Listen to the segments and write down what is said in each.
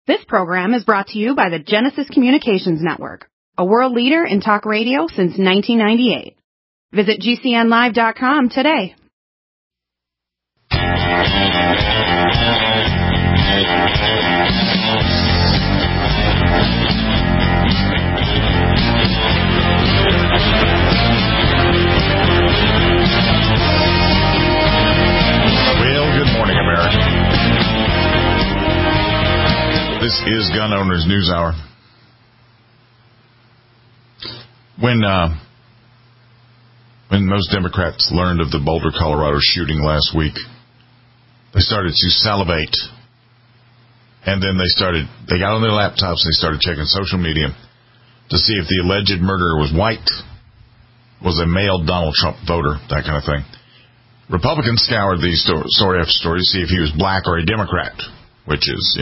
This program is brought to you by the Genesis Communications Network, a world leader in talk radio since 1998. Visit GCNlive.com today. Well, good morning, America. This is Gun Owners News Hour. When most Democrats learned of the Boulder, Colorado shooting last week, they started to salivate. And then they got on their laptops and they started checking social media to see if the alleged murderer was white, was a male Donald Trump voter, that kind of thing. Republicans scoured these story after story to see if he was black or a Democrat, which is,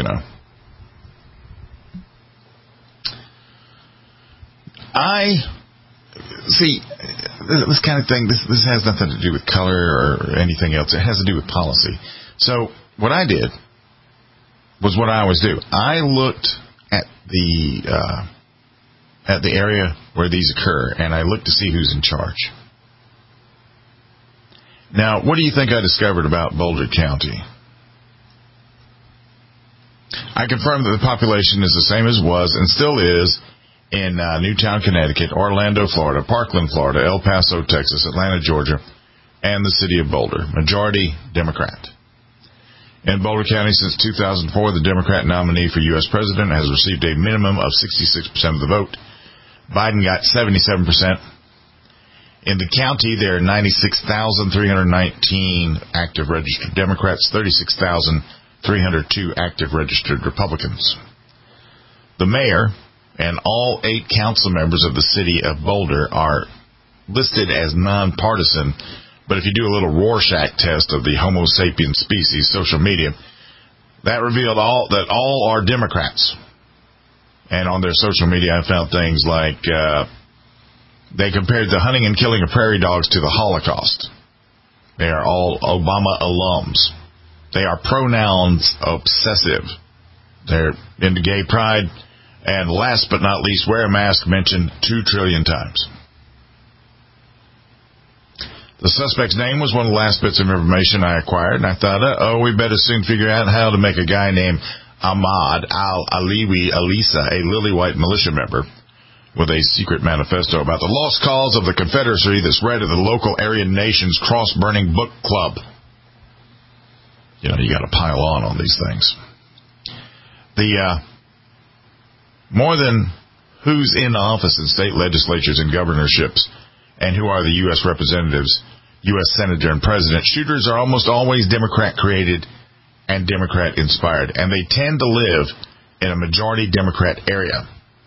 this kind of thing, this has nothing to do with color or anything else. It has to do with policy. So what I did was what I always do. I looked at the area where these occur, and I looked to see who's in charge. Now, what do you think I discovered about Boulder County? I confirmed that the population is the same as was and still is in Newtown, Connecticut, Orlando, Florida, Parkland, Florida, El Paso, Texas, Atlanta, Georgia, and the city of Boulder. Majority Democrat. In Boulder County since 2004, the Democrat nominee for U.S. president has received a minimum of 66% of the vote. Biden got 77%. In the county, there are 96,319 active registered Democrats, 36,302 active registered Republicans. The mayor and all 8 council members of the city of Boulder are listed as nonpartisan. But if you do a little Rorschach test of the Homo sapiens species social media, that revealed that all are Democrats. And on their social media, I found things like they compared the hunting and killing of prairie dogs to the Holocaust. They are all Obama alums. They are pronouns obsessive. They're into gay pride. And last but not least, wear a mask mentioned 2 trillion times. The suspect's name was one of the last bits of information I acquired, and I thought, we better soon figure out how to make a guy named Ahmad al-Aliwi Alisa a lily-white militia member with a secret manifesto about the lost cause of the Confederacy that's read at the local Aryan Nations cross-burning book club. You got to pile on these things. More than who's in office in state legislatures and governorships and who are the U.S. representatives, U.S. senator and president, shooters are almost always Democrat-created and Democrat-inspired, and they tend to live in a majority Democrat area.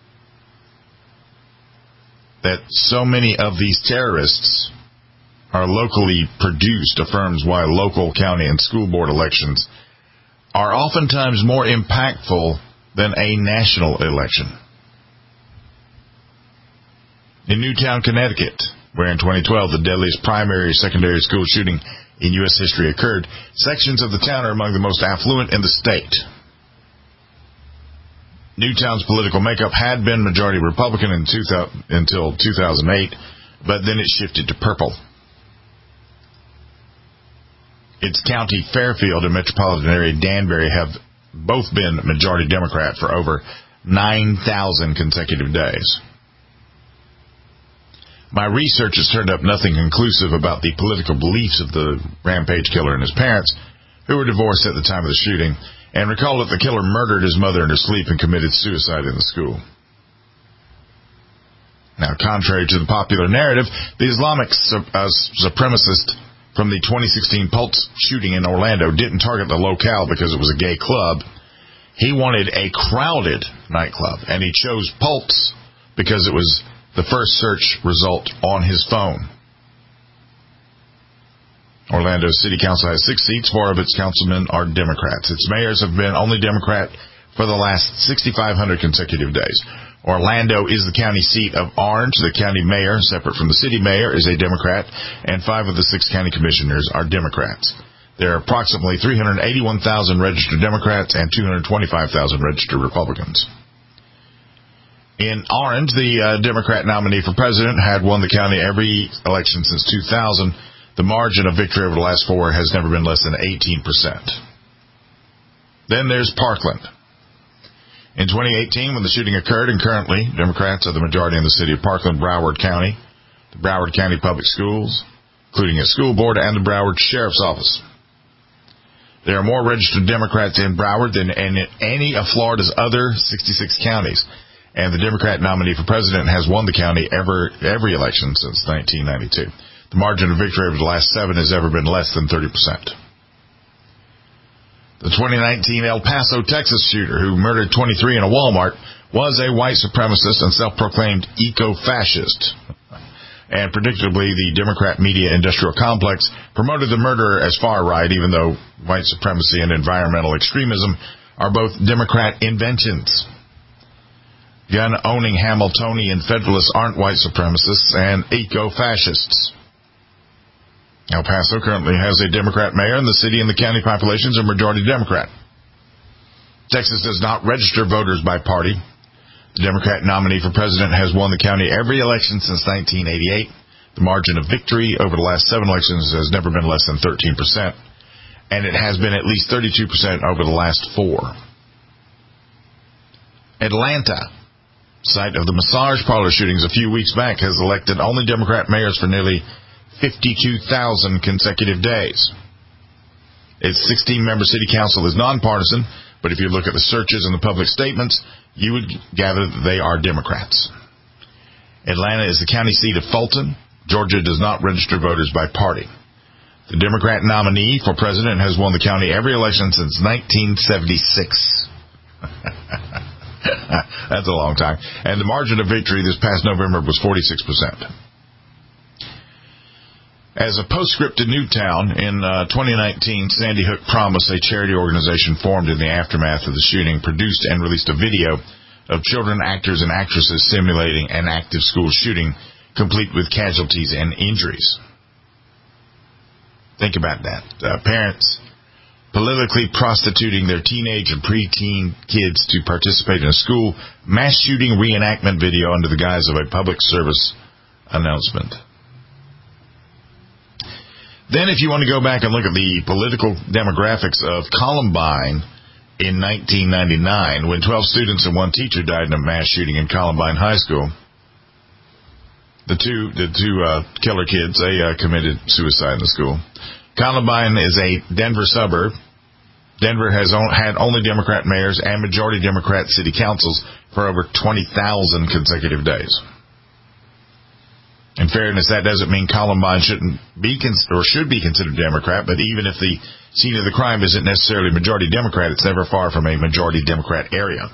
That so many of these terrorists are locally produced affirms why local, county, and school board elections are oftentimes more impactful than a national election. In Newtown, Connecticut, where in 2012 the deadliest primary or secondary school shooting in U.S. history occurred, sections of the town are among the most affluent in the state. Newtown's political makeup had been majority Republican until 2008, but then it shifted to purple. Its county Fairfield and metropolitan area Danbury have both been majority Democrat for over 9,000 consecutive days. My research has turned up nothing conclusive about the political beliefs of the rampage killer and his parents, who were divorced at the time of the shooting, and recall that the killer murdered his mother in her sleep and committed suicide in the school. Now, contrary to the popular narrative, the Islamic supremacist from the 2016 Pulse shooting in Orlando didn't target the locale because it was a gay club. He wanted a crowded nightclub, and he chose Pulse because it was the first search result on his phone. Orlando City Council has 6 seats. 4 of its councilmen are Democrats. Its mayors have been only Democrat for the last 6,500 consecutive days. Orlando is the county seat of Orange. The county mayor, separate from the city mayor, is a Democrat, and 5 of the 6 county commissioners are Democrats. There are approximately 381,000 registered Democrats and 225,000 registered Republicans. In Orange, the Democrat nominee for president had won the county every election since 2000. The margin of victory over the last 4 has never been less than 18%. Then there's Parkland. In 2018, when the shooting occurred, and currently Democrats are the majority in the city of Parkland, Broward County, the Broward County Public Schools, including a school board, and the Broward Sheriff's Office. There are more registered Democrats in Broward than in any of Florida's other 66 counties, and the Democrat nominee for president has won the county every election since 1992. The margin of victory over the last 7 has ever been less than 30%. The 2019 El Paso, Texas shooter who murdered 23 in a Walmart was a white supremacist and self-proclaimed eco-fascist. And predictably, the Democrat media industrial complex promoted the murderer as far-right, even though white supremacy and environmental extremism are both Democrat inventions. Gun-owning Hamiltonian Federalists aren't white supremacists and eco-fascists. El Paso currently has a Democrat mayor, and the city and the county populations are majority Democrat. Texas does not register voters by party. The Democrat nominee for president has won the county every election since 1988. The margin of victory over the last 7 elections has never been less than 13%, and it has been at least 32% over the last 4. Atlanta, site of the massage parlor shootings a few weeks back, has elected only Democrat mayors for nearly 52,000 consecutive days. Its 16-member city council is nonpartisan, but if you look at the searches and the public statements, you would gather that they are Democrats. Atlanta is the county seat of Fulton. Georgia does not register voters by party. The Democrat nominee for president has won the county every election since 1976. That's a long time. And the margin of victory this past November was 46%. As a postscript to Newtown, in 2019, Sandy Hook Promise, a charity organization formed in the aftermath of the shooting, produced and released a video of children actors and actresses simulating an active school shooting, complete with casualties and injuries. Think about that. Parents politically prostituting their teenage and preteen kids to participate in a school mass shooting reenactment video under the guise of a public service announcement. Then if you want to go back and look at the political demographics of Columbine in 1999, when 12 students and 1 teacher died in a mass shooting in Columbine High School, the two killer kids, they committed suicide in the school. Columbine is a Denver suburb. Denver has had only Democrat mayors and majority Democrat city councils for over 20,000 consecutive days. In fairness, that doesn't mean Columbine shouldn't be or should be considered Democrat, but even if the scene of the crime isn't necessarily majority Democrat, it's never far from a majority Democrat area.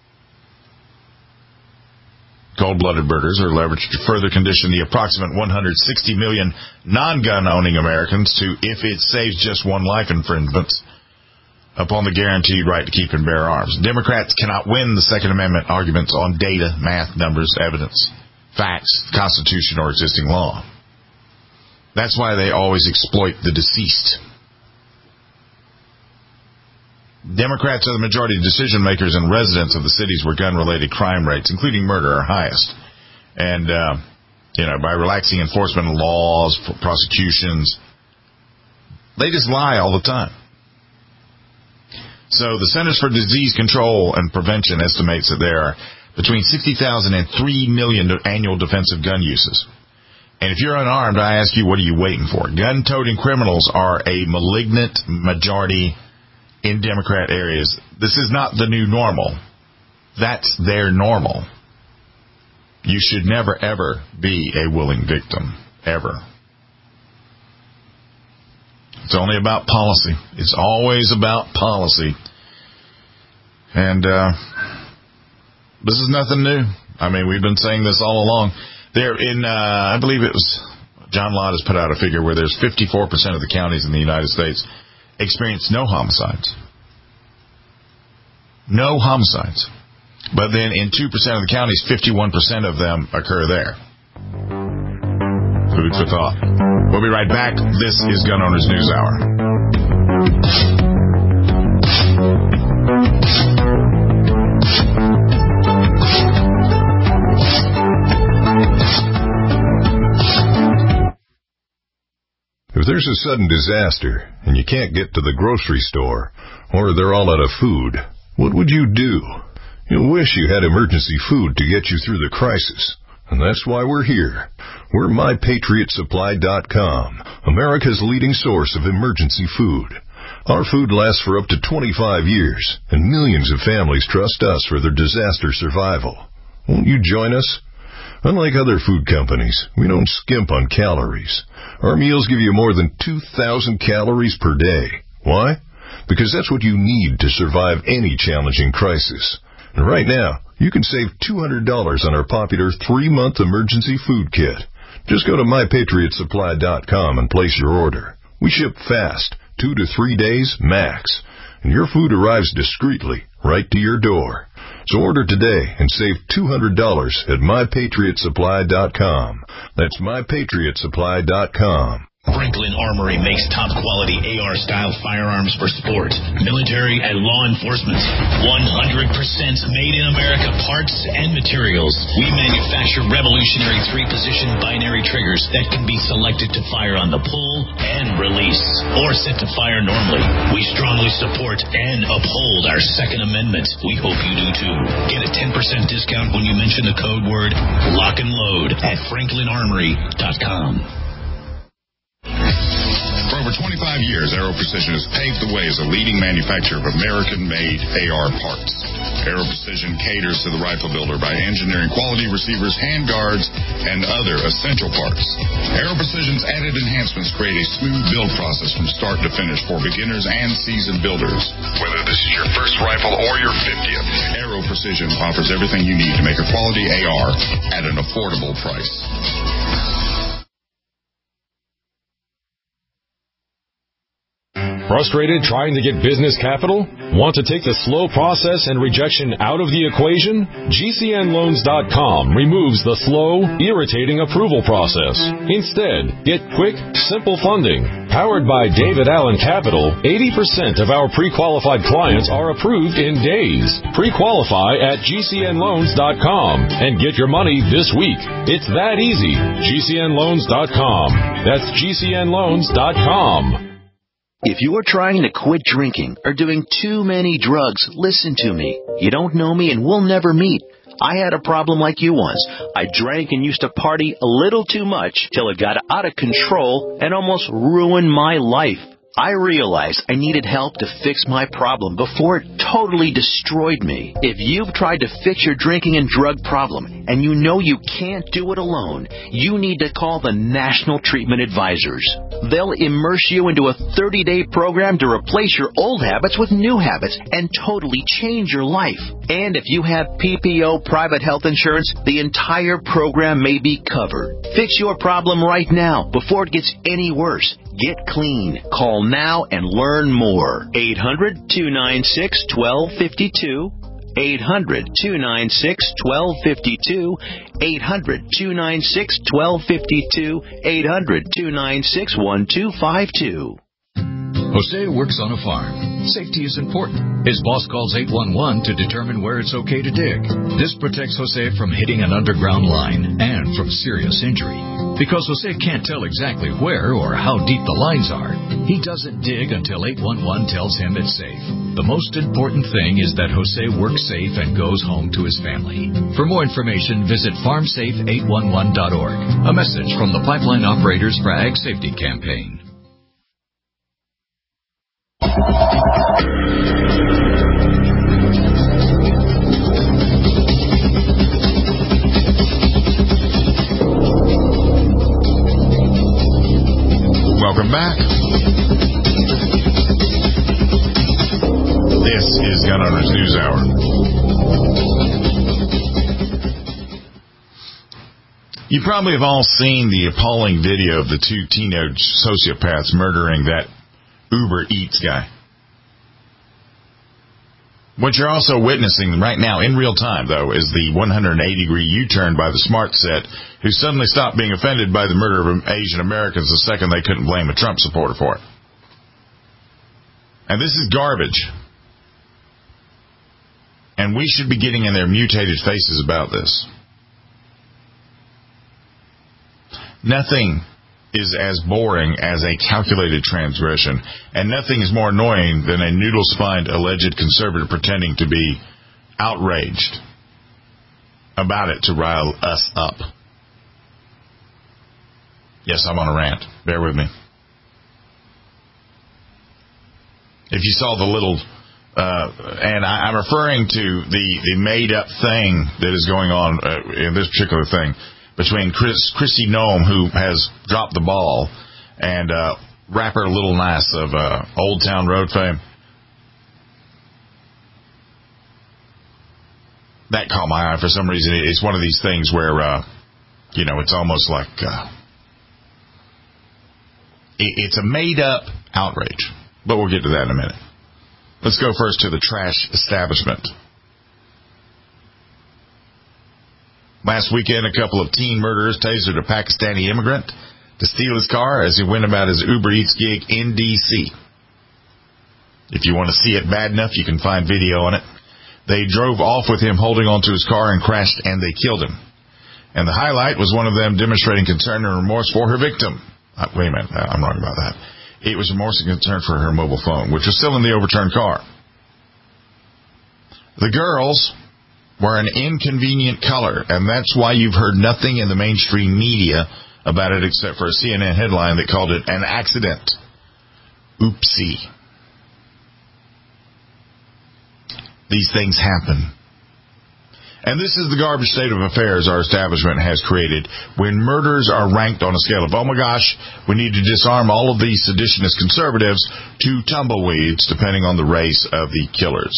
Cold-blooded murders are leveraged to further condition the approximate 160 million non-gun-owning Americans to, if it saves just one life, infringements upon the guaranteed right to keep and bear arms. Democrats cannot win the Second Amendment arguments on data, math, numbers, evidence, facts, Constitution, or existing law. That's why they always exploit the deceased. Democrats are the majority decision makers and residents of the cities where gun-related crime rates, including murder, are highest. And, by relaxing enforcement laws, prosecutions, they just lie all the time. So the Centers for Disease Control and Prevention estimates that there are between 60,000 and 3 million annual defensive gun uses. And if you're unarmed, I ask you, what are you waiting for? Gun-toting criminals are a malignant majority in Democrat areas. This is not the new normal. That's their normal. You should never, ever be a willing victim. Ever. It's only about policy. It's always about policy. And this is nothing new. I mean, we've been saying this all along. There in, I believe it was, John Lott has put out a figure where there's 54% of the counties in the United States experience no homicides. No homicides. But then in 2% of the counties, 51% of them occur there. Food for thought. We'll be right back. This is Gun Owners News Hour. If there's a sudden disaster and you can't get to the grocery store, or they're all out of food, what would you do? You'll wish you had emergency food to get you through the crisis. And that's why we're here. We're MyPatriotSupply.com, America's leading source of emergency food. Our food lasts for up to 25 years, and millions of families trust us for their disaster survival. Won't you join us? Unlike other food companies, we don't skimp on calories. Our meals give you more than 2,000 calories per day. Why? Because that's what you need to survive any challenging crisis. And right now, you can save $200 on our popular 3-month emergency food kit. Just go to MyPatriotSupply.com and place your order. We ship fast, 2 to 3 days max, and your food arrives discreetly right to your door. So order today and save $200 at MyPatriotSupply.com. That's MyPatriotSupply.com. Franklin Armory makes top-quality AR-style firearms for sport, military, and law enforcement. 100% made in America parts and materials. We manufacture revolutionary 3-position binary triggers that can be selected to fire on the pull and release, or set to fire normally. We strongly support and uphold our Second Amendment. We hope you do too. Get a 10% discount when you mention the code word Lock and Load at FranklinArmory.com. For over 25 years, Aero Precision has paved the way as a leading manufacturer of American-made AR parts. Aero Precision caters to the rifle builder by engineering quality receivers, handguards, and other essential parts. Aero Precision's added enhancements create a smooth build process from start to finish for beginners and seasoned builders. Whether this is your first rifle or your 50th, Aero Precision offers everything you need to make a quality AR at an affordable price. Frustrated trying to get business capital? Want to take the slow process and rejection out of the equation? GCNLoans.com removes the slow, irritating approval process. Instead, get quick, simple funding. Powered by David Allen Capital, 80% of our pre-qualified clients are approved in days. Pre-qualify at GCNLoans.com and get your money this week. It's that easy. GCNLoans.com. That's GCNLoans.com. If you are trying to quit drinking or doing too many drugs, listen to me. You don't know me and we'll never meet. I had a problem like you once. I drank and used to party a little too much till it got out of control and almost ruined my life. I realized I needed help to fix my problem before it totally destroyed me. If you've tried to fix your drinking and drug problem and you know you can't do it alone, you need to call the National Treatment Advisors. They'll immerse you into a 30-day program to replace your old habits with new habits and totally change your life. And if you have PPO private health insurance, the entire program may be covered. Fix your problem right now before it gets any worse. Get clean. Call now and learn more. 800-296-1252. 800-296-1252. 800-296-1252. 800-296-1252. Jose works on a farm. Safety is important. His boss calls 811 to determine where it's okay to dig. This protects Jose from hitting an underground line and from serious injury. Because Jose can't tell exactly where or how deep the lines are, he doesn't dig until 811 tells him it's safe. The most important thing is that Jose works safe and goes home to his family. For more information, visit farmsafe811.org. A message from the Pipeline Operators for Ag Safety Campaign. Welcome back. This is Gun Owners News Hour. You probably have all seen the appalling video of the 2 teenage sociopaths murdering that Uber Eats guy. What you're also witnessing right now in real time, though, is the 180-degree U-turn by the smart set who suddenly stopped being offended by the murder of Asian Americans the second they couldn't blame a Trump supporter for it. And this is garbage. And we should be getting in their mutated faces about this. Nothing is as boring as a calculated transgression, and nothing is more annoying than a noodle-spined alleged conservative pretending to be outraged about it to rile us up. Yes, I'm on a rant. Bear with me. If you saw the little, and I'm referring to the made-up thing that is going on in this particular thing between Kristi Noem, who has dropped the ball, and rapper Lil Nas of Old Town Road fame. That caught my eye for some reason. It's one of these things where, it's almost like it's a made-up outrage. But we'll get to that in a minute. Let's go first to the trash establishment. Last weekend, a couple of teen murderers tasered a Pakistani immigrant to steal his car as he went about his Uber Eats gig in D.C. If you want to see it bad enough, you can find video on it. They drove off with him holding onto his car and crashed, and they killed him. And the highlight was one of them demonstrating concern and remorse for her victim. Wait a minute, I'm wrong about that. It was remorse and concern for her mobile phone, which was still in the overturned car. The girls were an inconvenient color, and that's why you've heard nothing in the mainstream media about it except for a CNN headline that called it an accident. Oopsie. These things happen. And this is the garbage state of affairs our establishment has created when murders are ranked on a scale of, oh my gosh, we need to disarm all of these seditionist conservatives, to tumbleweeds, depending on the race of the killers.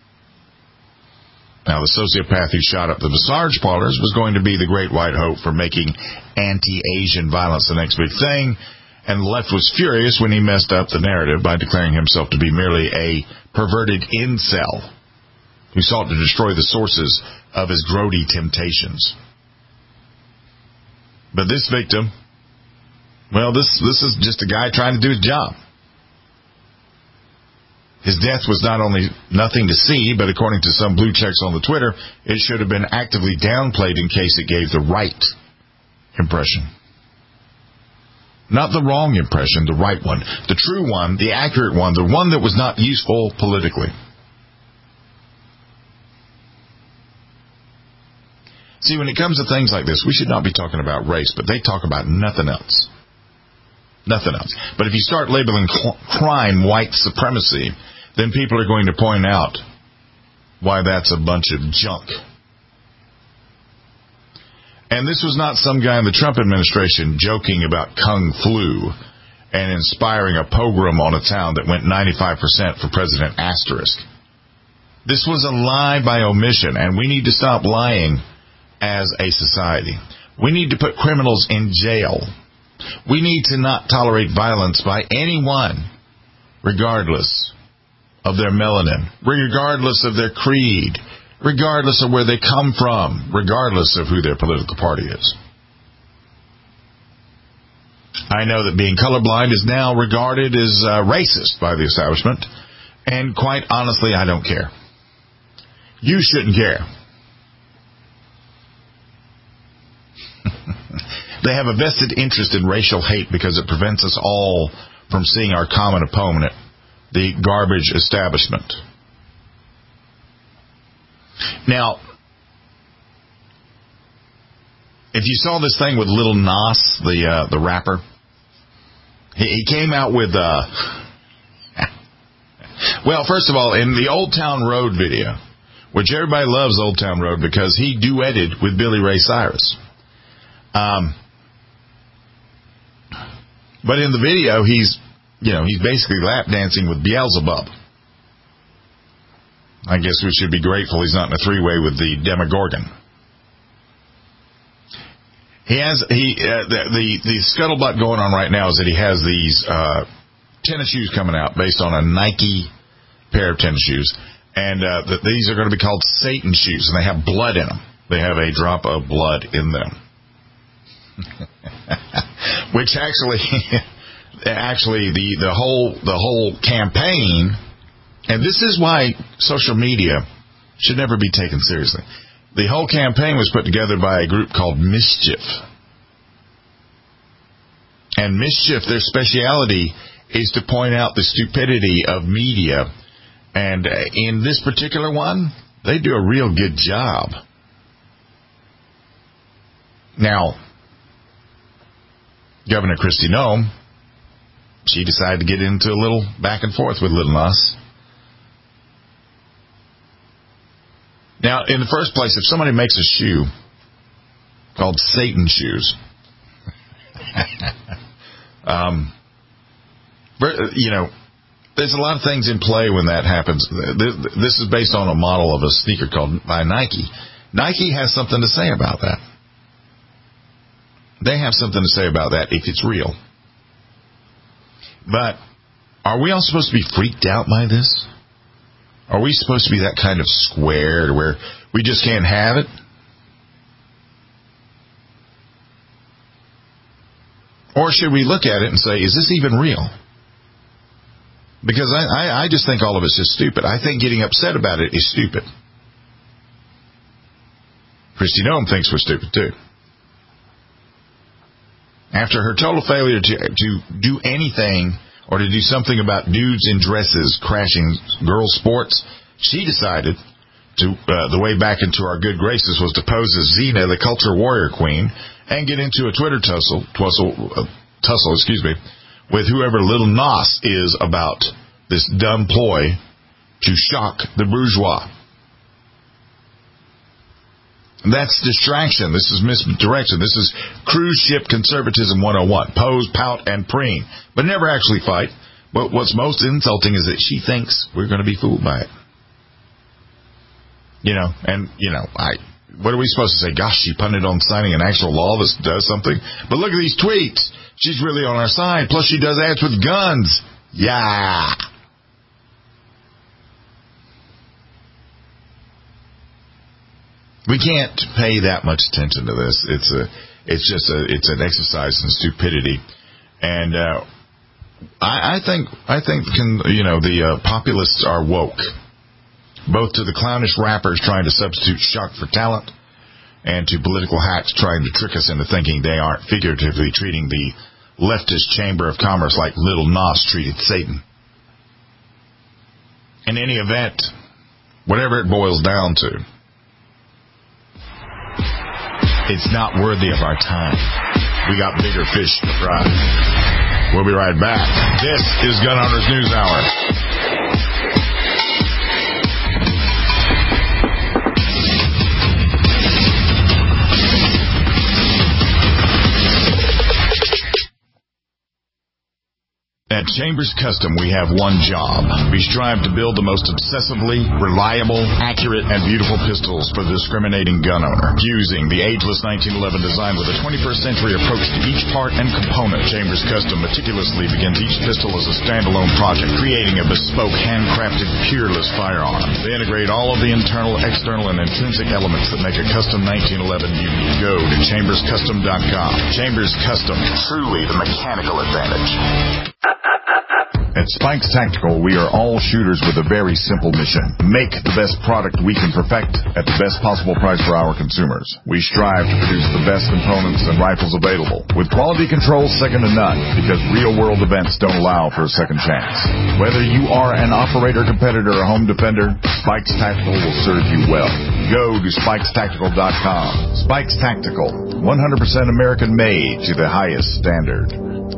Now, the sociopath who shot up the massage parlors was going to be the great white hope for making anti-Asian violence the next big thing, and the left was furious when he messed up the narrative by declaring himself to be merely a perverted incel who sought to destroy the sources of his grody temptations. But this victim, well, this is just a guy trying to do his job. His death was not only nothing to see, but according to some blue checks on the Twitter, it should have been actively downplayed in case it gave the right impression. Not the wrong impression, the right one, the true one, the accurate one, the one that was not useful politically. See, when it comes to things like this, we should not be talking about race, but they talk about nothing else. Nothing else. But if you start labeling crime white supremacy, then people are going to point out why that's a bunch of junk. And this was not some guy in the Trump administration joking about Kung Flu and inspiring a pogrom on a town that went 95% for President Asterisk. This was a lie by omission, and we need to stop lying as a society. We need to put criminals in jail. We need to not tolerate violence by anyone, regardless of their melanin, regardless of their creed, regardless of where they come from, regardless of who their political party is. I know that being colorblind is now regarded as racist by the establishment, and quite honestly, I don't care. You shouldn't care. They have a vested interest in racial hate because it prevents us all from seeing our common opponent, the garbage establishment. Now, if you saw this thing with Lil Nas, the rapper, he came out with well, first of all, in the Old Town Road video, which everybody loves Old Town Road because he duetted with Billy Ray Cyrus. But in the video, he's basically lap dancing with Beelzebub. I guess we should be grateful he's not in a three-way with the Demogorgon. The scuttlebutt going on right now is that he has these tennis shoes coming out based on a Nike pair of tennis shoes, and these are going to be called Satan shoes, and they have blood in them. They have a drop of blood in them. Which actually the whole campaign, and this is why social media should never be taken seriously. The whole campaign was put together by a group called Mischief. and mischief. Their speciality is to point out the stupidity of media. And in this particular one, they do a real good job. Now, Governor Kristi Noem, she decided to get into a little back and forth with Little Nas. Now, in the first place, if somebody makes a shoe called Satan shoes, there's a lot of things in play when that happens. This is based on a model of a sneaker called by Nike. Nike has something to say about that. They have something to say about that if it's real. But are we all supposed to be freaked out by this? Are we supposed to be that kind of square where we just can't have it? Or should we look at it and say, is this even real? Because I just think all of it's just stupid. I think getting upset about it is stupid. Kristi Noem thinks we're stupid too. After her total failure to do anything or to do something about dudes in dresses crashing girls' sports, she decided to the way back into our good graces was to pose as Xena, the culture warrior queen, and get into a Twitter tussle, with whoever Little Nas is about this dumb ploy to shock the bourgeois. That's distraction. This is misdirection. This is cruise ship conservatism 101. Pose, pout, and preen. But never actually fight. But what's most insulting is that she thinks we're going to be fooled by it. What are we supposed to say? Gosh, she punted on signing an actual law that does something. But look at these tweets. She's really on our side. Plus, she does ads with guns. Yeah. We can't pay that much attention to this. It's an exercise in stupidity, and I think the populists are woke, both to the clownish rappers trying to substitute shock for talent, and to political hacks trying to trick us into thinking they aren't figuratively treating the leftist chamber of commerce like Little Nas treated Satan. In any event, whatever it boils down to, it's not worthy of our time. We got bigger fish to fry. We'll be right back. This is Gun Owners News Hour. At Chambers Custom, we have one job. We strive to build the most obsessively reliable, accurate, and beautiful pistols for the discriminating gun owner. Using the ageless 1911 design with a 21st century approach to each part and component, Chambers Custom meticulously begins each pistol as a standalone project, creating a bespoke, handcrafted, peerless firearm. They integrate all of the internal, external, and intrinsic elements that make a custom 1911 unique. Go to chamberscustom.com. Chambers Custom, truly the mechanical advantage. At Spikes Tactical, we are all shooters with a very simple mission. Make the best product we can perfect at the best possible price for our consumers. We strive to produce the best components and rifles available, with quality control second to none, because real-world events don't allow for a second chance. Whether you are an operator, competitor, or home defender, Spikes Tactical will serve you well. Go to SpikesTactical.com. Spikes Tactical, 100% American-made to the highest standard.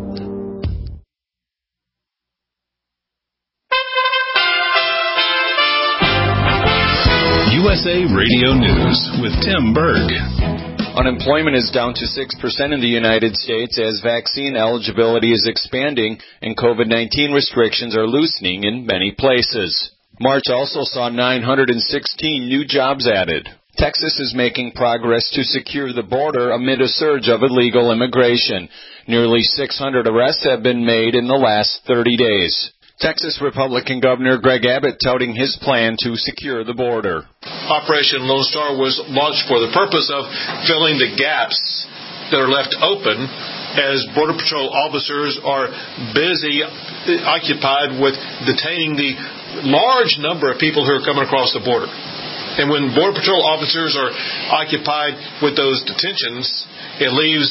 USA Radio News with Tim Berg. Unemployment is down to 6% in the United States as vaccine eligibility is expanding and COVID-19 restrictions are loosening in many places. March also saw 916 new jobs added. Texas is making progress to secure the border amid a surge of illegal immigration. Nearly 600 arrests have been made in the last 30 days. Texas Republican Governor Greg Abbott touting his plan to secure the border. Operation Lone Star was launched for the purpose of filling the gaps that are left open as Border Patrol officers are busy, occupied with detaining the large number of people who are coming across the border. And when Border Patrol officers are occupied with those detentions, it leaves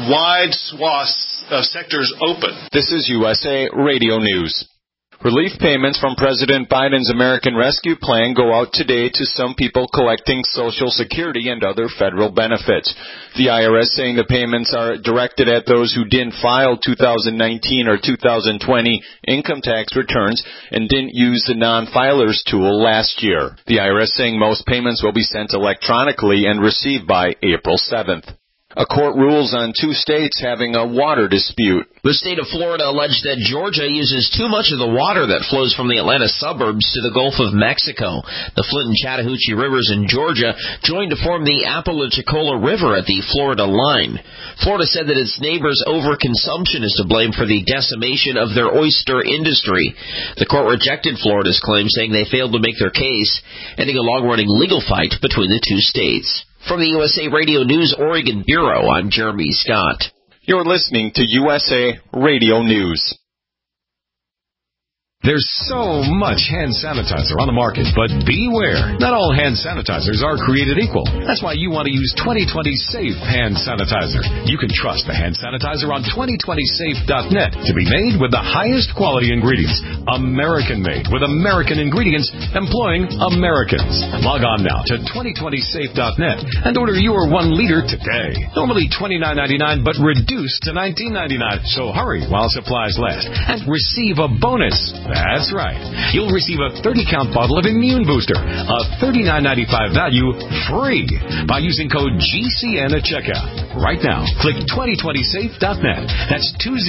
wide swaths of sectors open. This is USA Radio News. Relief payments from President Biden's American Rescue Plan go out today to some people collecting Social Security and other federal benefits. The IRS saying the payments are directed at those who didn't file 2019 or 2020 income tax returns and didn't use the non-filers tool last year. The IRS saying most payments will be sent electronically and received by April 7th. A court rules on 2 states having a water dispute. The state of Florida alleged that Georgia uses too much of the water that flows from the Atlanta suburbs to the Gulf of Mexico. The Flint and Chattahoochee rivers in Georgia joined to form the Apalachicola River at the Florida line. Florida said that its neighbors' overconsumption is to blame for the decimation of their oyster industry. The court rejected Florida's claim, saying they failed to make their case, ending a long-running legal fight between the 2 states. From the USA Radio News Oregon Bureau, I'm Jeremy Scott. You're listening to USA Radio News. There's so much hand sanitizer on the market, but beware. Not all hand sanitizers are created equal. That's why you want to use 2020 Safe Hand Sanitizer. You can trust the hand sanitizer on 2020safe.net to be made with the highest quality ingredients. American-made with American ingredients, employing Americans. Log on now to 2020safe.net and order your 1 liter today. Normally $29.99, but reduced to $19.99. So hurry while supplies last and receive a bonus. That's right. You'll receive a 30-count bottle of Immune Booster, a $39.95 value, free by using code GCN at checkout. Right now, click 2020safe.net. That's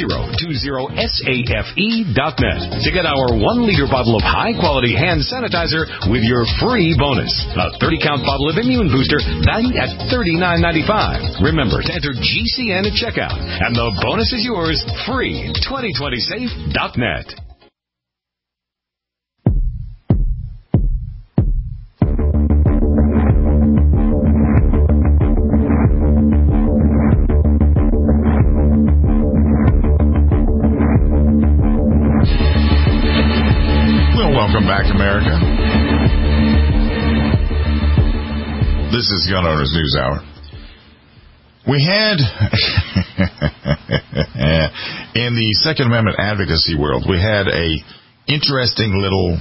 2020safe.net to get our 1-liter bottle of high-quality hand sanitizer with your free bonus. A 30-count bottle of Immune Booster valued at $39.95. Remember to enter GCN at checkout, and the bonus is yours free. 2020safe.net. Welcome back, America. This is Gun Owners News Hour. We had, in the Second Amendment advocacy world, we had a interesting little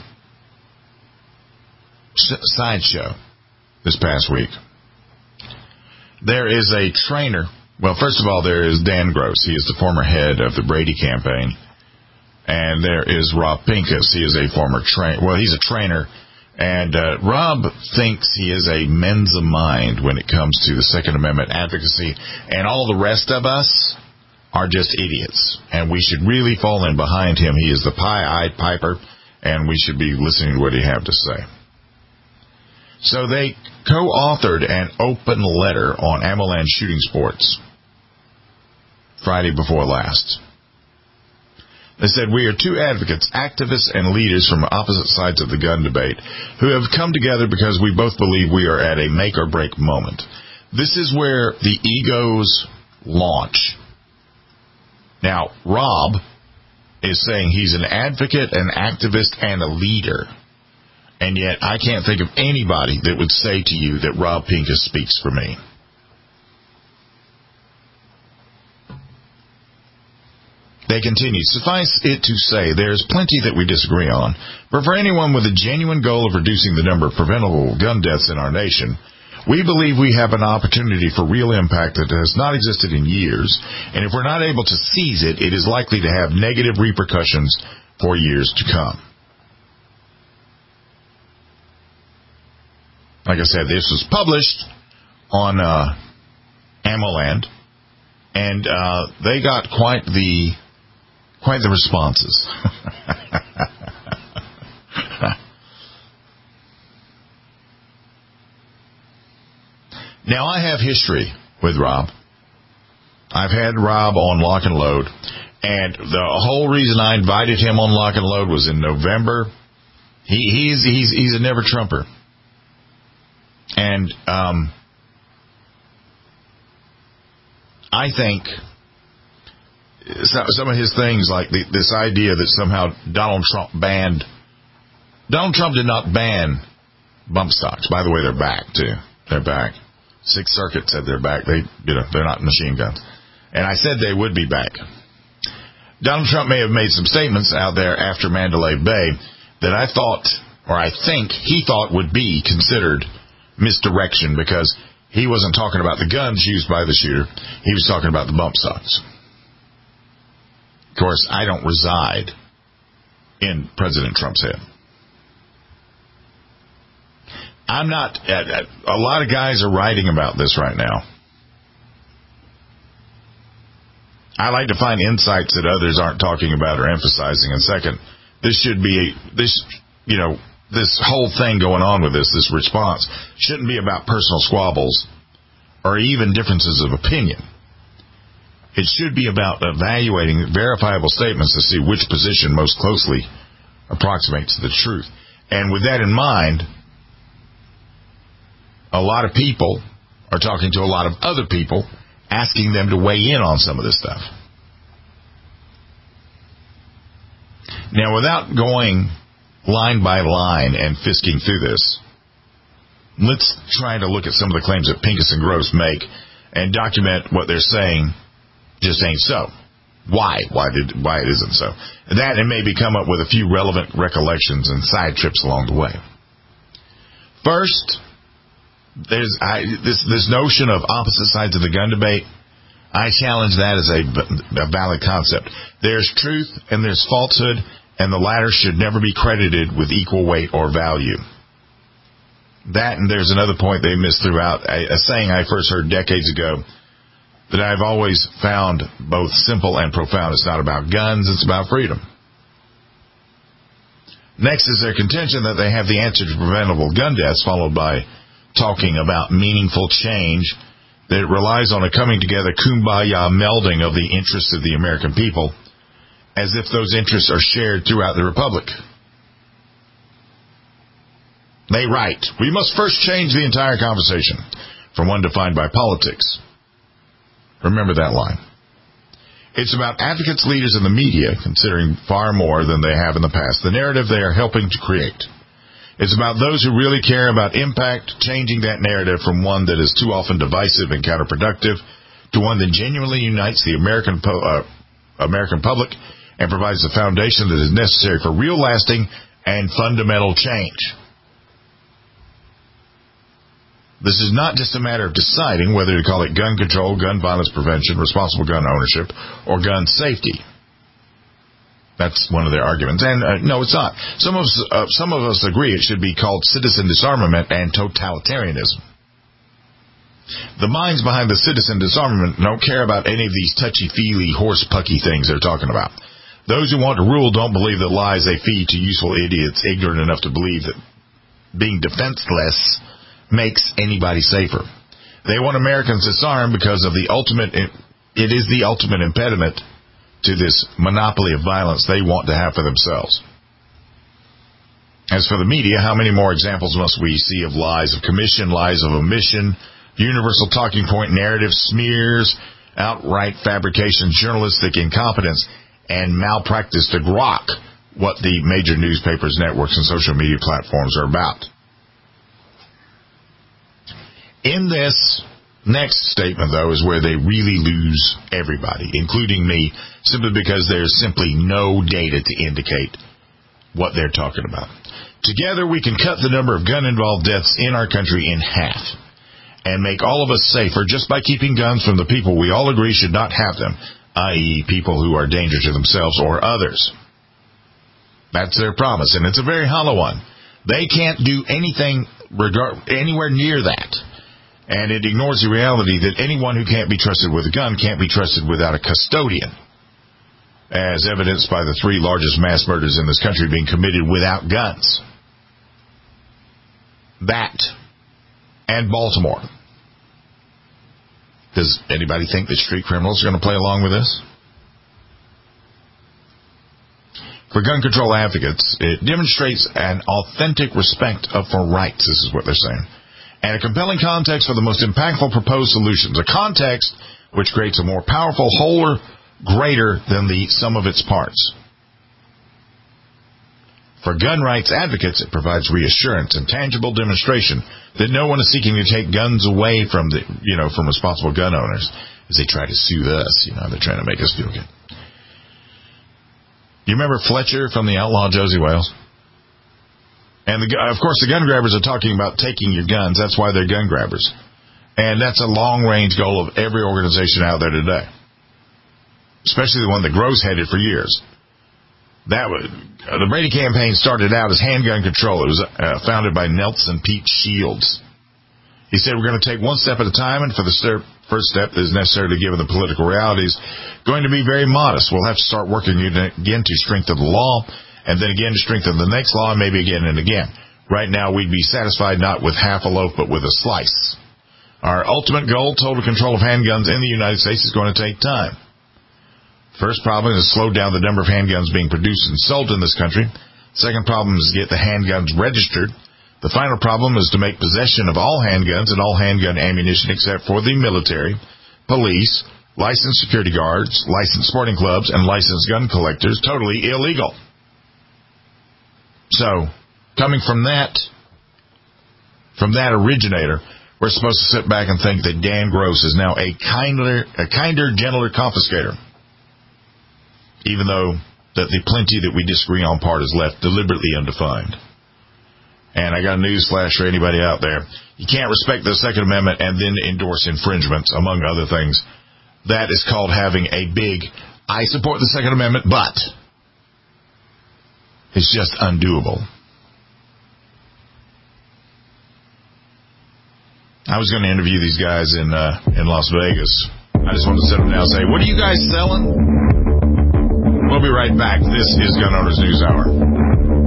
sideshow this past week. There is a trainer. Well, first of all, there is Dan Gross. He is the former head of the Brady campaign. And there is Rob Pincus. He is a former he's a trainer. And Rob thinks he is a Mensa mind when it comes to the Second Amendment advocacy. And all the rest of us are just idiots. And we should really fall in behind him. He is the pie-eyed piper, and we should be listening to what he has to say. So they co-authored an open letter on AmmoLand Shooting Sports Friday before last. They said, we are 2 advocates, activists, and leaders from opposite sides of the gun debate who have come together because we both believe we are at a make-or-break moment. This is where the egos launch. Now, Rob is saying he's an advocate, an activist, and a leader. And yet, I can't think of anybody that would say to you that Rob Pincus speaks for me. They continue, suffice it to say, there's plenty that we disagree on, but for anyone with a genuine goal of reducing the number of preventable gun deaths in our nation, we believe we have an opportunity for real impact that has not existed in years, and if we're not able to seize it, it is likely to have negative repercussions for years to come. Like I said, this was published on AmmoLand, and they got quite the responses. Now, I have history with Rob. I've had Rob on Lock and Load, and the whole reason I invited him on Lock and Load was in November. He's a never Trumper, and I think some of his things, like this idea that somehow Donald Trump did not ban bump stocks. By the way, they're back too. They're back. Sixth Circuit said they're back. They're not machine guns. And I said they would be back. Donald Trump may have made some statements out there after Mandalay Bay that I think he thought would be considered misdirection, because he wasn't talking about the guns used by the shooter. He was talking about the bump stocks. Of course, I don't reside in President Trump's head. I'm not, a lot of guys are writing about this right now. I like to find insights that others aren't talking about or emphasizing. And second, this whole thing going on with this response shouldn't be about personal squabbles or even differences of opinion. It should be about evaluating verifiable statements to see which position most closely approximates the truth. And with that in mind, a lot of people are talking to a lot of other people, asking them to weigh in on some of this stuff. Now, without going line by line and fisking through this, let's try to look at some of the claims that Pincus and Gross make and document what they're saying just ain't so. Why it isn't so. And that, and maybe come up with a few relevant recollections and side trips along the way. First, there's this notion of opposite sides of the gun debate. I challenge that as a valid concept. There's truth and there's falsehood, and the latter should never be credited with equal weight or value. That, and there's another point they miss throughout, a saying I first heard decades ago that I've always found both simple and profound. It's not about guns, it's about freedom. Next is their contention that they have the answer to preventable gun deaths, followed by talking about meaningful change that relies on a coming together kumbaya melding of the interests of the American people, as if those interests are shared throughout the Republic. They write, we must first change the entire conversation from one defined by politics. Remember that line. It's about advocates, leaders, and the media considering far more than they have in the past the narrative they are helping to create. It's about those who really care about impact, changing that narrative from one that is too often divisive and counterproductive to one that genuinely unites the American public and provides the foundation that is necessary for real, lasting, and fundamental change. This is not just a matter of deciding whether to call it gun control, gun violence prevention, responsible gun ownership, or gun safety. That's one of their arguments. And no, it's not. Some of us agree it should be called citizen disarmament and totalitarianism. The minds behind the citizen disarmament don't care about any of these touchy-feely, horse-pucky things they're talking about. Those who want to rule don't believe that lies they feed to useful idiots ignorant enough to believe that being defenseless makes anybody safer. They want Americans disarmed because of it is the ultimate impediment to this monopoly of violence they want to have for themselves. As for the media, how many more examples must we see of lies of commission, lies of omission, universal talking point narratives, smears, outright fabrications, journalistic incompetence, and malpractice to grok what the major newspapers, networks, and social media platforms are about. In this next statement, though, is where they really lose everybody, including me, simply because there's simply no data to indicate what they're talking about. Together, we can cut the number of gun-involved deaths in our country in half and make all of us safer just by keeping guns from the people we all agree should not have them, i.e. people who are a danger to themselves or others. That's their promise, and it's a very hollow one. They can't do anything anywhere near that. And it ignores the reality that anyone who can't be trusted with a gun can't be trusted without a custodian, as evidenced by the 3 largest mass murders in this country being committed without guns. That and Baltimore. Does anybody think that street criminals are going to play along with this? For gun control advocates, it demonstrates an authentic respect for rights, this is what they're saying, and a compelling context for the most impactful proposed solutions, a context which creates a more powerful whole greater than the sum of its parts. For gun rights advocates, it provides reassurance and tangible demonstration that no one is seeking to take guns away from responsible gun owners. as they try to soothe us. They're trying to make us feel good. You remember Fletcher from the Outlaw Josie Wales? And, of course, the gun grabbers are talking about taking your guns. That's why they're gun grabbers. And that's a long-range goal of every organization out there today, especially the one that Gross headed for years. The Brady campaign started out as handgun control. It was founded by Nelson Pete Shields. He said, we're going to take one step at a time, and for the first step that is necessary to given the political realities, going to be very modest. We'll have to start working again to strengthen the law, and then again to strengthen the next law, and maybe again and again. Right now, we'd be satisfied not with half a loaf, but with a slice. Our ultimate goal, total control of handguns in the United States, is going to take time. First problem is to slow down the number of handguns being produced and sold in this country. Second problem is to get the handguns registered. The final problem is to make possession of all handguns and all handgun ammunition except for the military, police, licensed security guards, licensed sporting clubs, and licensed gun collectors totally illegal. So, coming from that originator, we're supposed to sit back and think that Dan Gross is now a kinder, gentler confiscator, even though that the plenty that we disagree on part is left deliberately undefined. And I got a news flash for anybody out there. You can't respect the Second Amendment and then endorse infringements, among other things. That is called having a big, I support the Second Amendment, but it's just undoable. I was going to interview these guys in Las Vegas. I just wanted to sit them down and say, what are you guys selling? We'll be right back. This is Gun Owners News Hour.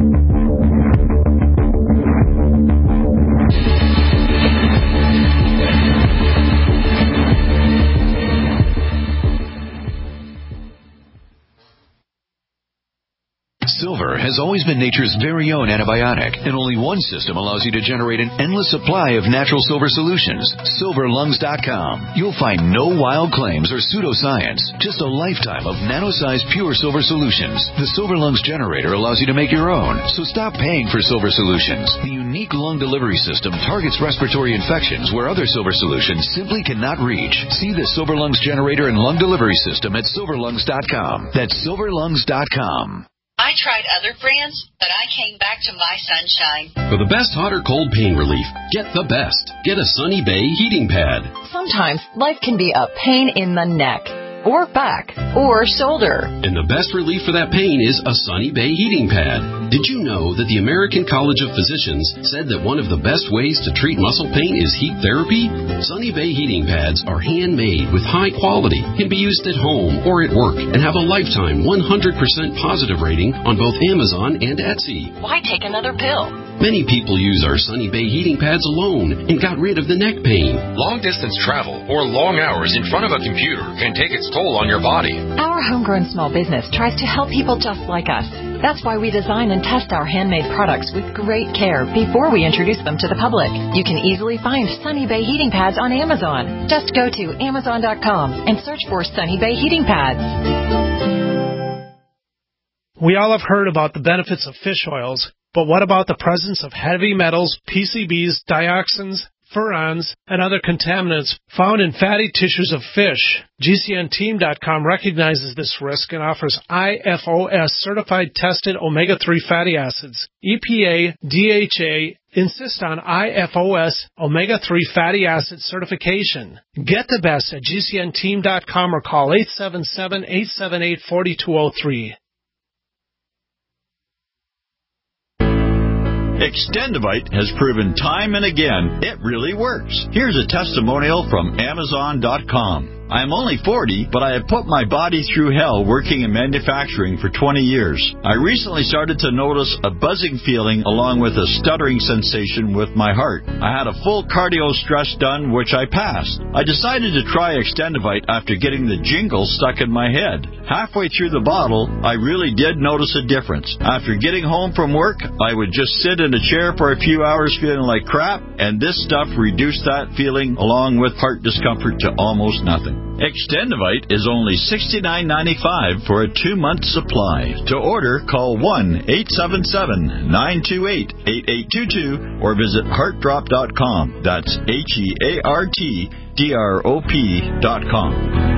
Silver has always been nature's very own antibiotic, and only one system allows you to generate an endless supply of natural silver solutions. SilverLungs.com. You'll find no wild claims or pseudoscience, just a lifetime of nano-sized pure silver solutions. The Silver Lungs generator allows you to make your own, so stop paying for silver solutions. The unique lung delivery system targets respiratory infections where other silver solutions simply cannot reach. See the Silver Lungs generator and lung delivery system at SilverLungs.com. That's SilverLungs.com. I tried other brands, but I came back to My Sunshine. For the best hot or cold pain relief, get the best. Get a Sunny Bay heating pad. Sometimes life can be a pain in the neck, or back, or shoulder. And the best relief for that pain is a Sunny Bay heating pad. Did you know that the American College of Physicians said that one of the best ways to treat muscle pain is heat therapy? Sunny Bay heating pads are handmade with high quality, can be used at home or at work, and have a lifetime 100% positive rating on both Amazon and Etsy. Why take another pill? Many people use our Sunny Bay heating pads alone and got rid of the neck pain. Long-distance travel or long hours in front of a computer can take its toll on your body. Our homegrown small business tries to help people just like us. That's why we design and test our handmade products with great care before we introduce them to the public. You can easily find Sunny Bay heating pads on Amazon. Just go to Amazon.com and search for Sunny Bay heating pads. We all have heard about the benefits of fish oils, but what about the presence of heavy metals, PCBs, dioxins, furans, and other contaminants found in fatty tissues of fish? GCNteam.com recognizes this risk and offers IFOS certified tested omega-3 fatty acids. EPA, DHA, insist on IFOS omega-3 fatty acid certification. Get the best at GCNteam.com or call 877-878-4203. Extendivite has proven time and again it really works. Here's a testimonial from Amazon.com. I am only 40, but I have put my body through hell working in manufacturing for 20 years. I recently started to notice a buzzing feeling along with a stuttering sensation with my heart. I had a full cardio stress done, which I passed. I decided to try Extendivite after getting the jingle stuck in my head. Halfway through the bottle, I really did notice a difference. After getting home from work, I would just sit in a chair for a few hours feeling like crap, and this stuff reduced that feeling along with heart discomfort to almost nothing. Listen, Extendivite is only $69.95 for a 2-month supply. To order, call 1-877-928-8822 or visit heartdrop.com. That's HEARTDROP.com.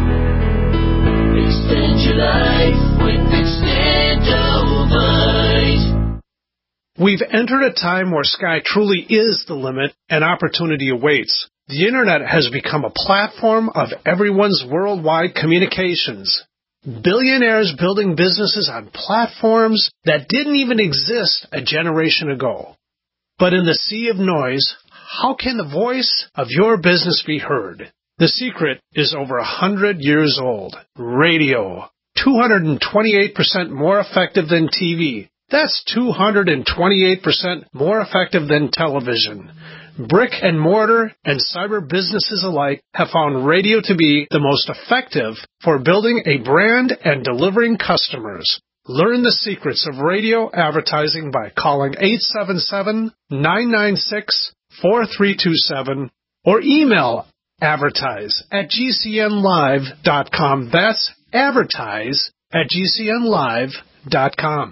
Extend your life with Extendivite. We've entered a time where sky truly is the limit and opportunity awaits. The Internet has become a platform of everyone's worldwide communications. Billionaires building businesses on platforms that didn't even exist a generation ago. But in the sea of noise, how can the voice of your business be heard? The secret is over 100 years old. Radio. 228% more effective than TV. That's 228% more effective than television. Brick and mortar and cyber businesses alike have found radio to be the most effective for building a brand and delivering customers. Learn the secrets of radio advertising by calling 877-996-4327 or email advertise@gcnlive.com. That's advertise@gcnlive.com.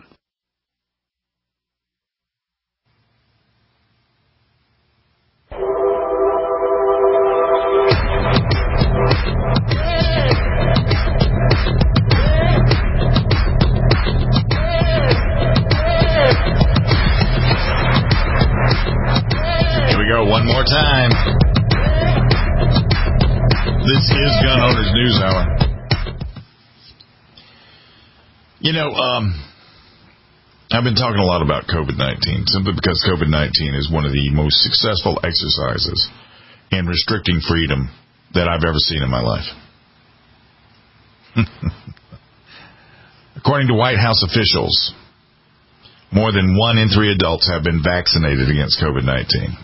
One more time. This is Gun Owners News Hour. I've been talking a lot about COVID-19 simply because COVID-19 is one of the most successful exercises in restricting freedom that I've ever seen in my life. According to White House officials, more than 1 in 3 adults have been vaccinated against COVID-19.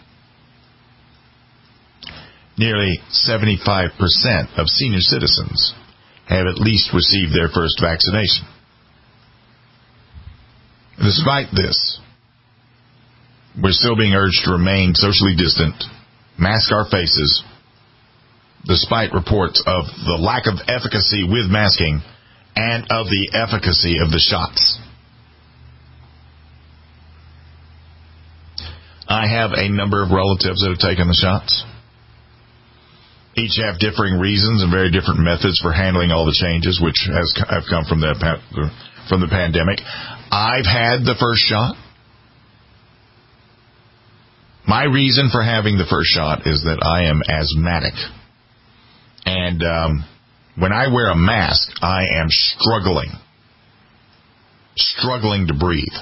Nearly 75% of senior citizens have at least received their first vaccination. Despite this, we're still being urged to remain socially distant, mask our faces, despite reports of the lack of efficacy with masking and of the efficacy of the shots. I have a number of relatives that have taken the shots. Each have differing reasons and very different methods for handling all the changes which have come from the pandemic. I've had the first shot. My reason for having the first shot is that I am asthmatic. And when I wear a mask, I am struggling to breathe.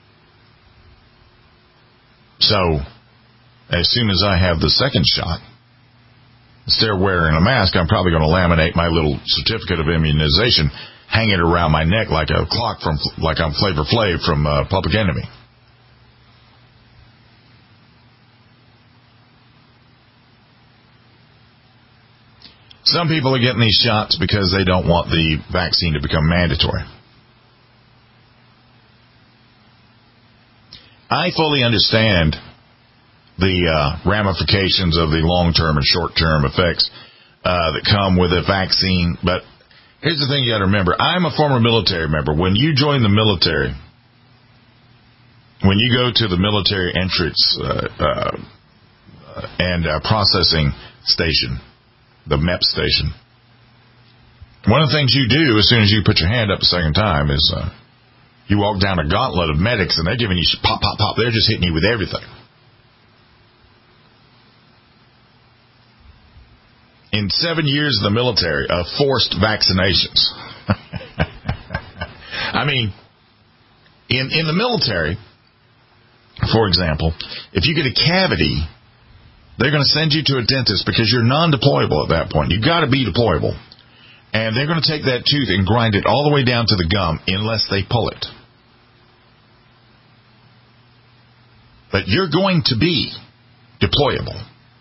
So, as soon as I have the second shot, instead of wearing a mask, I'm probably going to laminate my little certificate of immunization, hang it around my neck like a clock like I'm Flavor Flav from Public Enemy. Some people are getting these shots because they don't want the vaccine to become mandatory. I fully understand the ramifications of the long-term and short-term effects that come with a vaccine. But here's the thing you got to remember. I'm a former military member. When you join the military, when you go to the military entrance and processing station, the MEP station, one of the things you do as soon as you put your hand up a second time is you walk down a gauntlet of medics, and they're giving you pop, pop, pop. They're just hitting you with everything. In 7 years of the military, of forced vaccinations. I mean, in the military, for example, if you get a cavity, they're going to send you to a dentist because you're non-deployable at that point. You've got to be deployable. And they're going to take that tooth and grind it all the way down to the gum unless they pull it. But you're going to be deployable.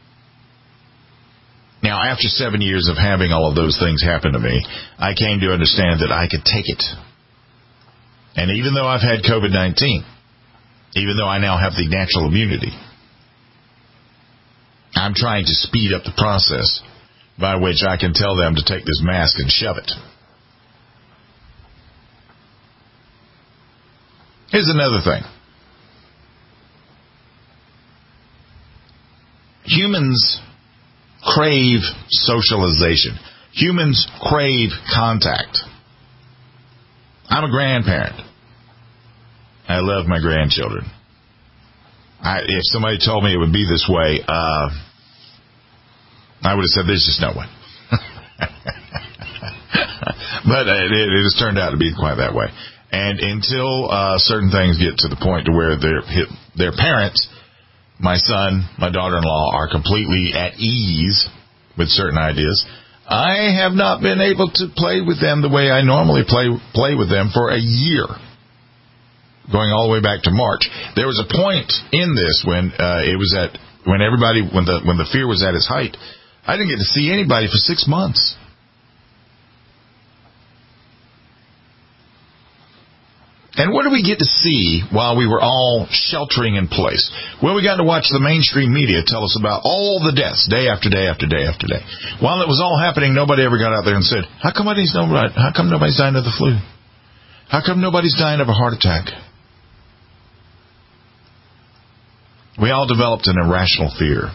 Now, after 7 years of having all of those things happen to me, I came to understand that I could take it. And even though I've had COVID-19, even though I now have the natural immunity, I'm trying to speed up the process by which I can tell them to take this mask and shove it. Here's another thing. Humans crave socialization. Humans crave contact. I'm a grandparent. I love my grandchildren. If somebody told me it would be this way, I would have said there's just no way. But it has turned out to be quite that way. And until certain things get to the point to where their parents, my son, my daughter-in-law, are completely at ease with certain ideas, I have not been able to play with them the way I normally play with them for a year, going all the way back to March. There was a point in this when the fear was at its height. I didn't get to see anybody for 6 months. And what did we get to see while we were all sheltering in place? Well, we got to watch the mainstream media tell us about all the deaths day after day after day after day. While it was all happening, nobody ever got out there and said, how come nobody's dying of the flu? How come nobody's dying of a heart attack? We all developed an irrational fear.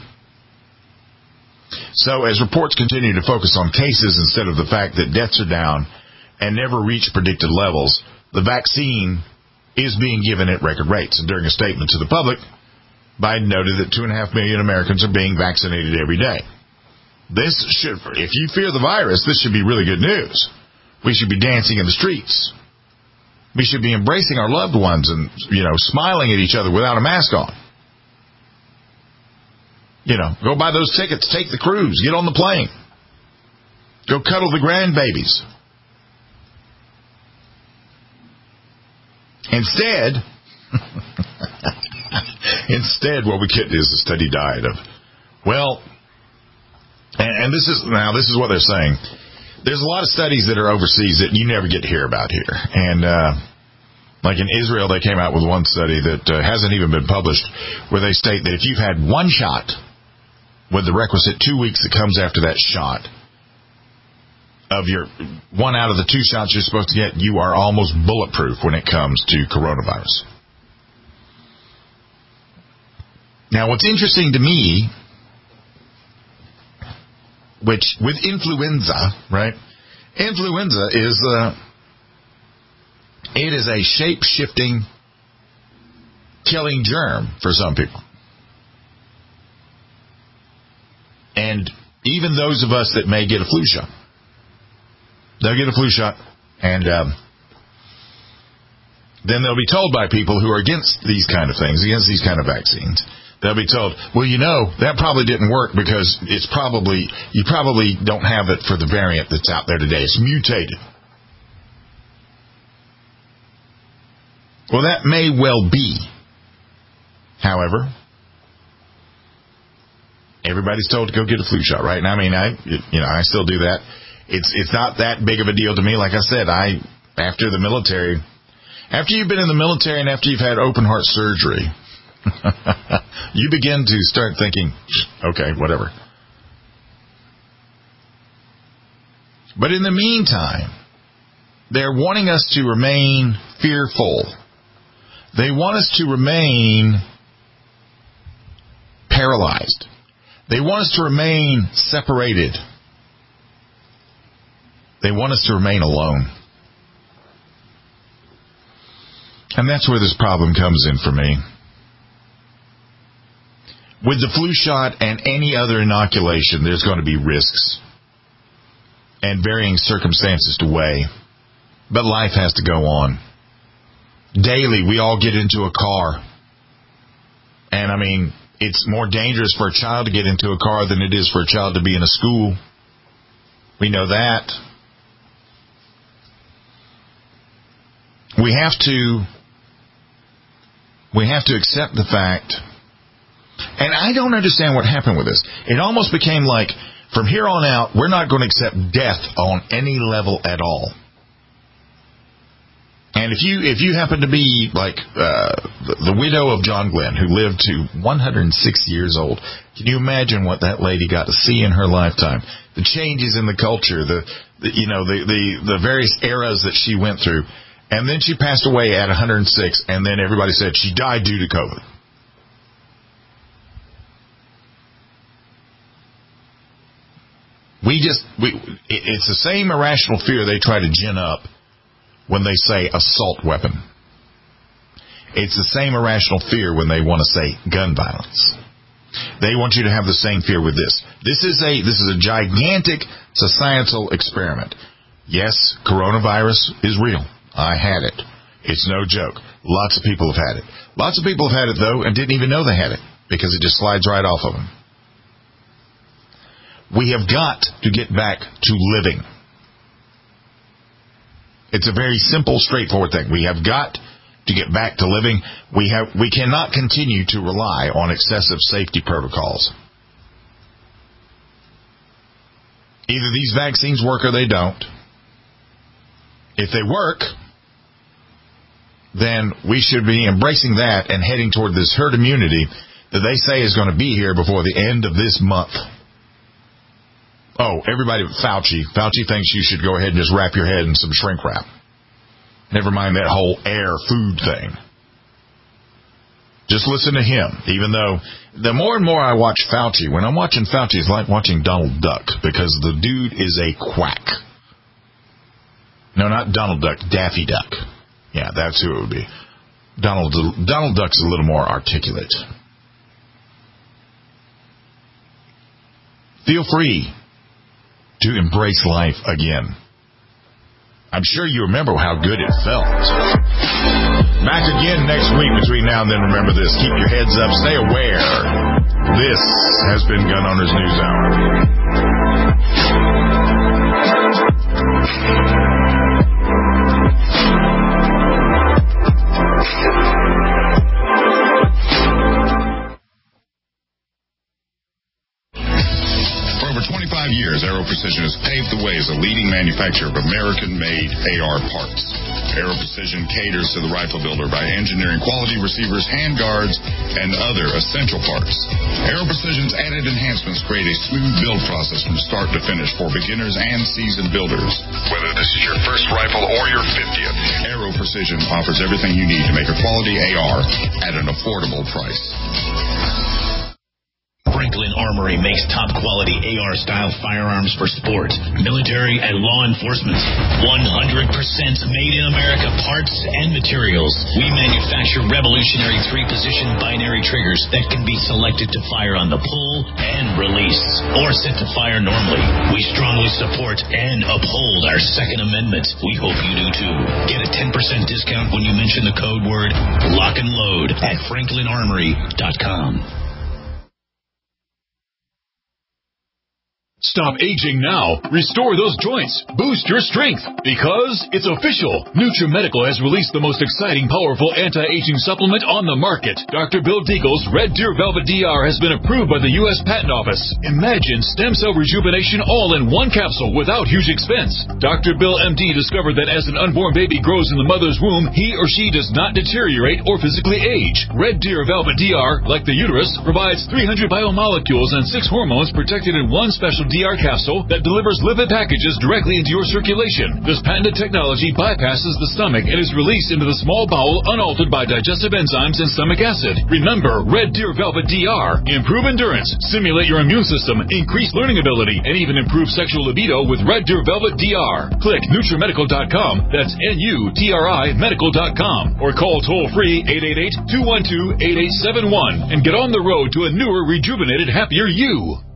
So as reports continue to focus on cases instead of the fact that deaths are down and never reach predicted levels, the vaccine is being given at record rates. And during a statement to the public, Biden noted that 2.5 million Americans are being vaccinated every day. If you fear the virus, this should be really good news. We should be dancing in the streets. We should be embracing our loved ones and, smiling at each other without a mask on. Go buy those tickets, take the cruise, get on the plane. Go cuddle the grandbabies. Instead, what we get is a steady diet of, and this is what they're saying. There's a lot of studies that are overseas that you never get to hear about here. And, like in Israel, they came out with one study that hasn't even been published, where they state that if you've had one shot with the requisite 2 weeks that comes after that shot, of your one out of the 2 shots you're supposed to get, you are almost bulletproof when it comes to coronavirus. Now, what's interesting to me, which with influenza, right? Influenza is it is a shape-shifting, killing germ for some people. And even those of us that may get a flu shot, they'll get a flu shot, and then they'll be told by people who are against these kind of things, against these kind of vaccines, they'll be told, well, that probably didn't work because you probably don't have it for the variant that's out there today. It's mutated. Well, that may well be. However, everybody's told to go get a flu shot, right? And I mean, I still do that. It's not that big of a deal to me. Like I said, after you've been in the military and after you've had open heart surgery, you begin to start thinking, okay, whatever. But in the meantime, they're wanting us to remain fearful. They want us to remain paralyzed. They want us to remain separated. They want us to remain alone. And that's where this problem comes in for me. With the flu shot and any other inoculation, there's going to be risks and varying circumstances to weigh. But life has to go on. Daily, we all get into a car. And, I mean, it's more dangerous for a child to get into a car than it is for a child to be in a school. We know that. We have to accept the fact, and I don't understand what happened with this. It almost became like, from here on out, we're not going to accept death on any level at all. And if you happen to be like the widow of John Glenn, who lived to 106 years old, can you imagine what that lady got to see in her lifetime? The changes in the culture, the various eras that she went through. And then she passed away at 106, and then everybody said she died due to COVID. It's the same irrational fear they try to gin up when they say assault weapon. It's the same irrational fear when they want to say gun violence. They want you to have the same fear with this. This is a gigantic societal experiment. Yes, coronavirus is real. I had it. It's no joke. Lots of people have had it. Lots of people have had it, though, and didn't even know they had it because it just slides right off of them. We have got to get back to living. It's a very simple, straightforward thing. We have got to get back to living. We cannot continue to rely on excessive safety protocols. Either these vaccines work or they don't. If they work, then we should be embracing that and heading toward this herd immunity that they say is going to be here before the end of this month. Oh, everybody but Fauci. Fauci thinks you should go ahead and just wrap your head in some shrink wrap. Never mind that whole air food thing. Just listen to him, even though the more and more I watch Fauci, when I'm watching Fauci, it's like watching Donald Duck, because the dude is a quack. No, not Donald Duck, Daffy Duck. Yeah, that's who it would be. Donald Duck's a little more articulate. Feel free to embrace life again. I'm sure you remember how good it felt. Back again next week. Between now and then, remember this. Keep your heads up. Stay aware. This has been Gun Owners News Hour. For over 25 years, Aero Precision has paved the way as a leading manufacturer of American-made AR parts. Aero Precision caters to the rifle builder by engineering quality receivers, handguards, and other essential parts. Aero Precision's added enhancements create a smooth build process from start to finish for beginners and seasoned builders. Whether this is your first rifle or your 50th, Aero Precision offers everything you need to make a quality AR at an affordable price. Franklin Armory makes top-quality AR-style firearms for sport, military, and law enforcement. 100% made-in-America parts and materials. We manufacture revolutionary 3-position binary triggers that can be selected to fire on the pull and release, or set to fire normally. We strongly support and uphold our Second Amendment. We hope you do too. Get a 10% discount when you mention the code word Lock and Load at FranklinArmory.com. Stop aging now. Restore those joints. Boost your strength. Because it's official. NutriMedical has released the most exciting, powerful anti-aging supplement on the market. Dr. Bill Deagle's Red Deer Velvet DR has been approved by the U.S. Patent Office. Imagine stem cell rejuvenation all in one capsule without huge expense. Dr. Bill MD discovered that as an unborn baby grows in the mother's womb, he or she does not deteriorate or physically age. Red Deer Velvet DR, like the uterus, provides 300 biomolecules and 6 hormones protected in one special DR capsule that delivers lipid packages directly into your circulation. This patented technology bypasses the stomach and is released into the small bowel unaltered by digestive enzymes and stomach acid. Remember, Red Deer Velvet DR. Improve endurance, stimulate your immune system, increase learning ability, and even improve sexual libido with Red Deer Velvet DR. Click NutriMedical.com, that's NUTRI Medical.com, or call toll-free 888-212-8871 and get on the road to a newer, rejuvenated, happier you.